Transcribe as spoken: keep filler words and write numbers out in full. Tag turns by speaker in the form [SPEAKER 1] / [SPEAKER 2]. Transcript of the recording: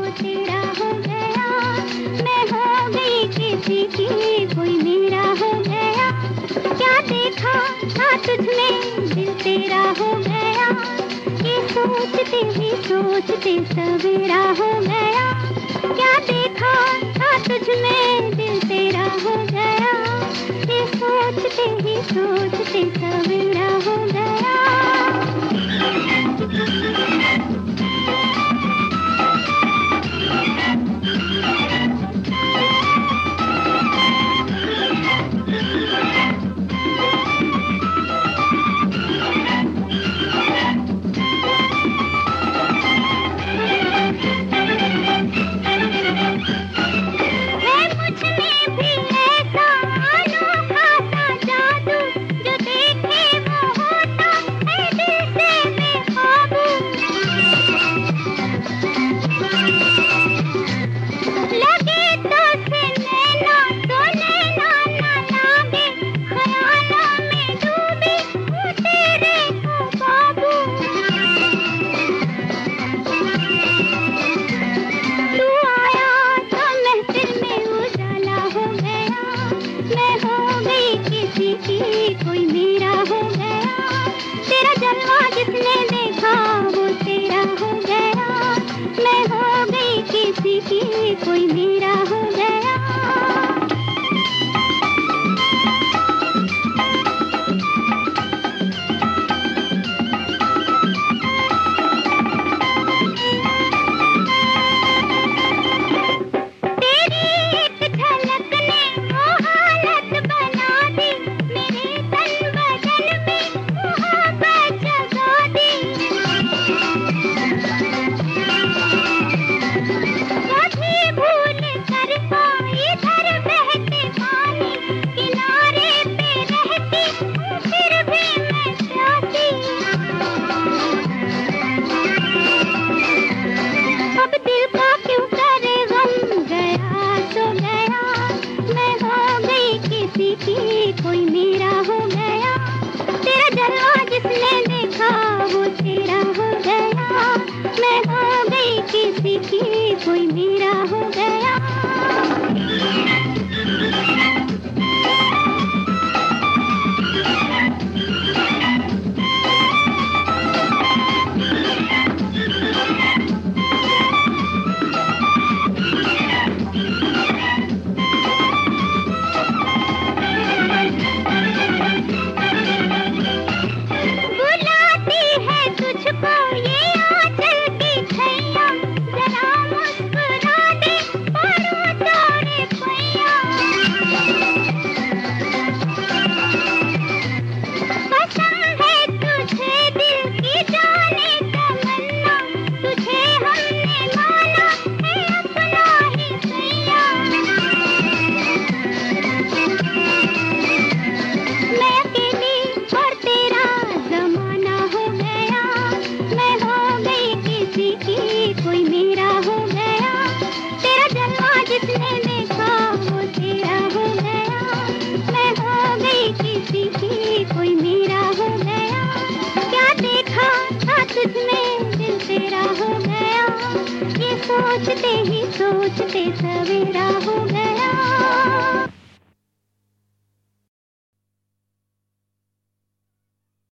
[SPEAKER 1] तेरा हो गया। मैं हो गई किसी की, कोई मेरा हो गया। क्या देखा था तुझ में, दिल तेरा हो गया। ये सोचते ही सोचते सवेरा हो गया। क्या देखा था तुझ में, दिल तेरा हो गया। ये सोचते ही सोचते सवेरा हो गया। कोई मेरा हो गया। तेरा जलवा जिसने देखा वो तेरा हो गया। मैं हो गई किसी की, कोई मेरा हो गया। कोई मेरा हो गया। तेरा जलवा जिसने देखा वो तेरा हो गया। मैं हो गई किसी की, कोई मेरा हो गया। कोई मेरा हो गया। तेरा जलवा जिसने देखा वो तेरा हो गया। मैं हो गई किसी की, कोई मेरा हो गया। क्या देखा था तुझ में, दिल तेरा हो गया। ये सोचते ही सोचते सवेरा हो गया।